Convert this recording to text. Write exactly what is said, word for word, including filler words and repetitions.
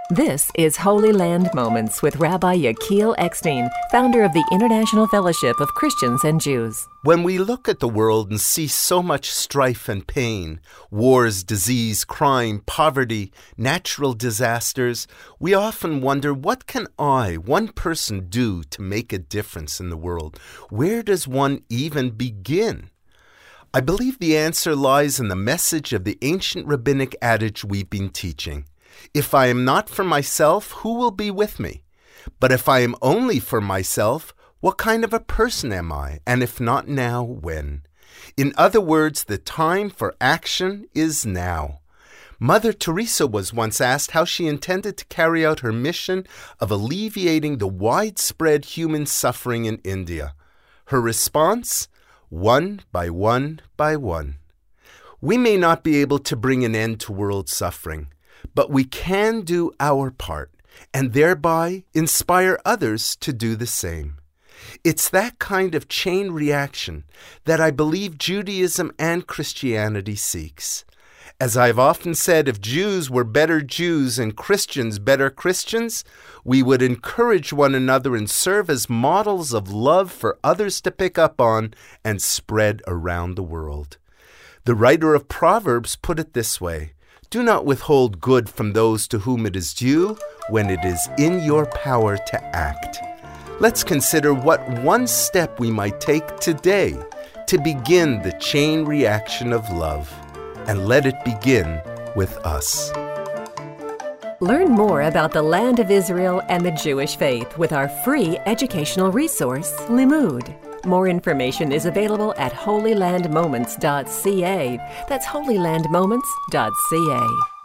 This is Holy Land Moments with Rabbi Yechiel Eckstein, founder of the International Fellowship of Christians and Jews. When we look at the world and see so much strife and pain, wars, disease, crime, poverty, natural disasters, we often wonder, what can I, one person, do to make a difference in the world? Where does one even begin? I believe the answer lies in the message of the ancient rabbinic adage we've been teaching. If I am not for myself, who will be with me? But if I am only for myself, what kind of a person am I? And if not now, when? In other words, the time for action is now. Mother Teresa was once asked how she intended to carry out her mission of alleviating the widespread human suffering in India. Her response? One by one by one. We may not be able to bring an end to world suffering, but we can do our part and thereby inspire others to do the same. It's that kind of chain reaction that I believe Judaism and Christianity seeks. As I've often said, if Jews were better Jews and Christians better Christians, we would encourage one another and serve as models of love for others to pick up on and spread around the world. The writer of Proverbs put it this way: do not withhold good from those to whom it is due when it is in your power to act. Let's consider what one step we might take today to begin the chain reaction of love. And let it begin with us. Learn more about the land of Israel and the Jewish faith with our free educational resource, Limud. More information is available at holy land moments dot c a. That's holy land moments dot c a.